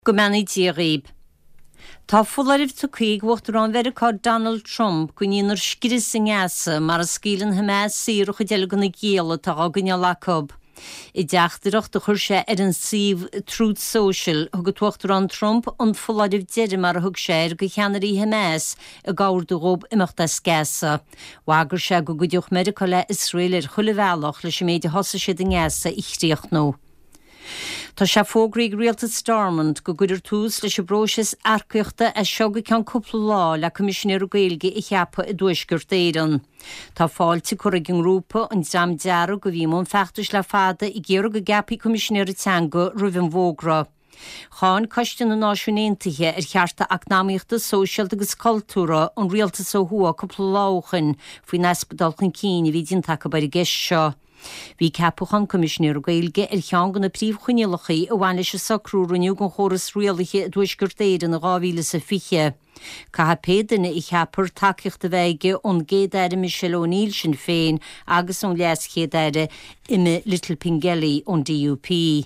Gomani Díríb. Tá fularibh tú chuig bhachtar an Vericá Donald Trump go níonar sciris san ngasa mar a scílan Hamas síruch a deilgan na géala tá ágan a lacob. I deachtarach do chuir sé an síomh Truth Social thug tuachtar an Trump an fularibh deire mar a thug sé go cheanarí Hamas a gáir do rob imachta scasa. Wagur sé go gudioch America le Israel chulahhealach leis méid hosa sé den ngasa ichríoch nó. Tá sé fógraigh rialta Stormont go guidir tús leis bróis arcaíochta a seoga ceann cúpla lá le Commissionéir Gaeilge i cheappa i dúisgurt éireann. Tá fáilte chuig an grúpa an deam deara go bhí món feachtas le fada i ggéar go gapaí Commissionéir Teanga Ruibhinn Vógra. Cháin coiste na náisiúnéantaithe chearta acnáíochta sóisialt agus cultúra an rialta so thua cúpla láchan faoi nespadalchan cíine bhí dín take bar i gceist seo. Bhí ceapachan Commissionéir Gaeilge cheann na príomhchuinealachaí a bhain leis sacrúraniu an chóras rialacha dúisgurt éireann na 2020. Catha pédaine i cheapar takeíochta bheige ón géadaire Michelle O'Neill sin féin agus ón leas chéadaire ime Little Pingelly ón DUP.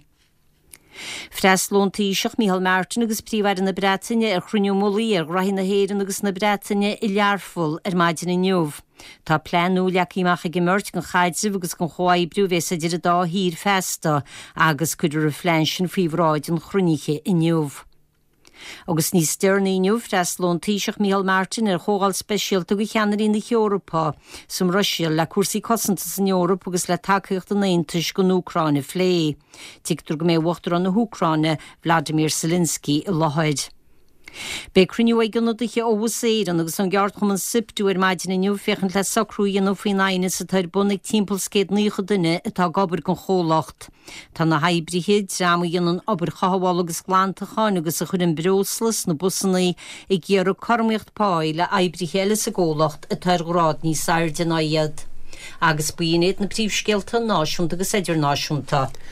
Freslóntaíiseach Micheál Martin agus príomhhair na Breataine chruinniú molaí raithí na héireann agus na Breataine i learfol maidin na neamh. Tá pleanú leachíach go mirt gan chaidsimh agus gan choáid briúhés a idir dá hír festa agus chuidir a flein faoihráid an chruniche i neamh. Agus níos steirnaí neamh freslóntaíiseach Micheál Martin chógáil speisialta go cheanarí na Eorpa som Rusia le cuasaí cosanta san Eorpa agus le takeíocht an Aontais go Úcráine phlé. Tigtar go mé bhachtar an na Úcráine Vladimir Zelensky i Lochaid. Be cruniú ag gannadaithe óhas éireann agus an gheart chum an siptú maidin na neamh fechan le sacrúí an ófinaine sa tar bunnig timppel scéad nícha duine atá gobar gan chólacht. Tá na haibrithe drama dhéanann obair chaháil agus glantachain agus a chur an breoslas na busannaí i ggéar cormaíocht páil le aibrithe eile sa ggólacht a tar grád ní sair den aiad. Agus buoinéad na príomhscéalta náisiúnta agus idirnáisiúnta.